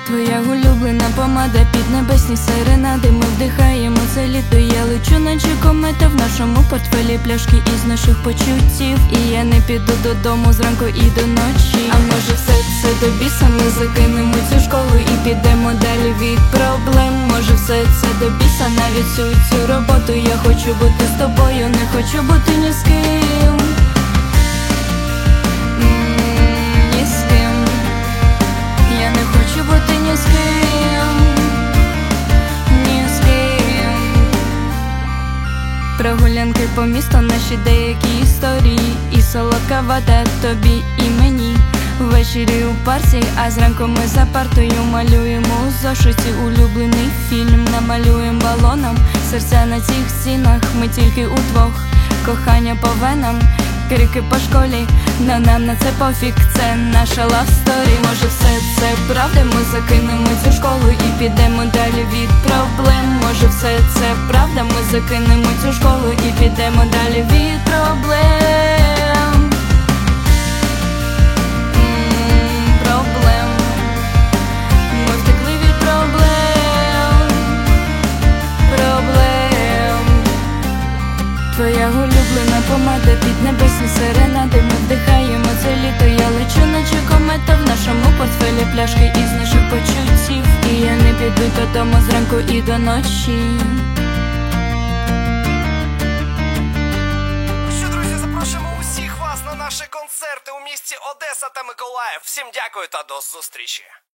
Твоя улюблена помада, піднебесні серенади. Ми вдихаємо це літо, я лечу, наче комета. В нашому портфелі пляшки із наших почуттів. І я не піду додому зранку і до ночі. А може все це до біса, ми закинемо цю школу і підемо далі від проблем. Може все це до біса, навіть всю цю роботу. Я хочу бути з тобою, не хочу бути ні з ким. Ні з ким. Я не хочу бути ні з ким. Ні з ким. Прогулянки по місту, наші деякі історії. І солодка вода тобі і мені. Ввечері у парці, а зранку ми за партою малюємо у зошиті улюблений фільм. Намалюємо балоном серця на цих стінах. Ми тільки удвох, кохання по венам, крики по школі, но нам на це пофіг, це наша лавсторі. Може все це правда, ми закинемо цю школу і підемо далі від проблем. Може все це правда, ми закинемо цю школу і підемо далі від проблем. Проблем. Ми втекли від проблем. Проблем. Твоя улюблена помада, піднебесні серенади. Ми вдихаємо це літо, я лечу, наче комета. В нашому портфелі пляшки із наших почуттів. І я не піду додому зранку і до ночі. Ну що, друзі, запрошуємо усіх вас на наші концерти у місті Одеса та Миколаїв. Всім дякую та до зустрічі.